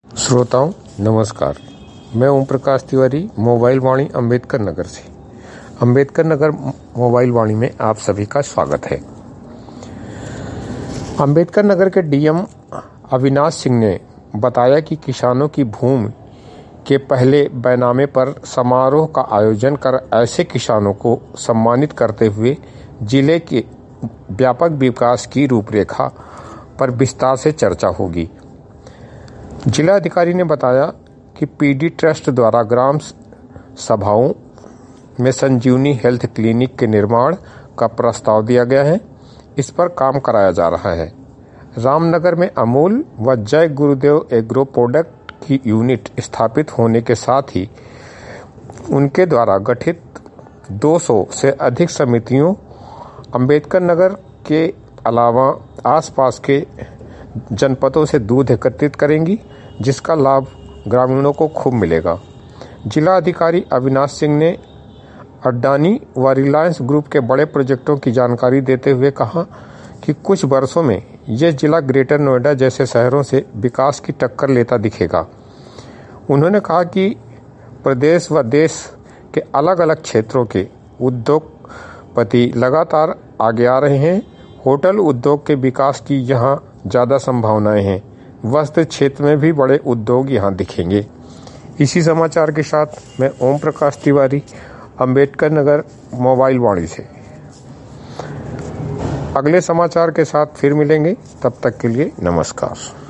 श्रोताओं नमस्कार। मैं ओम प्रकाश तिवारी मोबाइल वाणी अम्बेडकर नगर से। अम्बेडकर नगर मोबाइल वाणी में आप सभी का स्वागत है। अम्बेडकर नगर के डीएम अविनाश सिंह ने बताया कि किसानों की भूमि के पहले बैनामे पर समारोह का आयोजन कर ऐसे किसानों को सम्मानित करते हुए जिले के व्यापक विकास की रूपरेखा पर विस्तार से चर्चा होगी। जिला अधिकारी ने बताया कि पीडी ट्रस्ट द्वारा ग्राम सभाओं में संजीवनी हेल्थ क्लिनिक के निर्माण का प्रस्ताव दिया गया है। इस पर काम कराया जा रहा है। रामनगर में अमूल व जय गुरुदेव एग्रो प्रोडक्ट की यूनिट स्थापित होने के साथ ही उनके द्वारा गठित 200 से अधिक समितियों अम्बेडकर नगर के अलावा आसपास के जनपदों से दूध एकत्रित करेंगी, जिसका लाभ ग्रामीणों को खूब मिलेगा। जिला अधिकारी अविनाश सिंह ने अडानी व रिलायंस ग्रुप के बड़े प्रोजेक्टों की जानकारी देते हुए कहा कि कुछ वर्षों में यह जिला ग्रेटर नोएडा जैसे शहरों से विकास की टक्कर लेता दिखेगा। उन्होंने कहा कि प्रदेश व देश के अलग अलग क्षेत्रों के उद्योगपति लगातार आगे आ रहे हैं। होटल उद्योग के विकास की यहाँ ज़्यादा संभावनाएं हैं। वस्त्र क्षेत्र में भी बड़े उद्योग यहाँ दिखेंगे। इसी समाचार के साथ मैं ओम प्रकाश तिवारी अम्बेडकर नगर मोबाइल वाणी से। अगले समाचार के साथ फिर मिलेंगे, तब तक के लिए नमस्कार।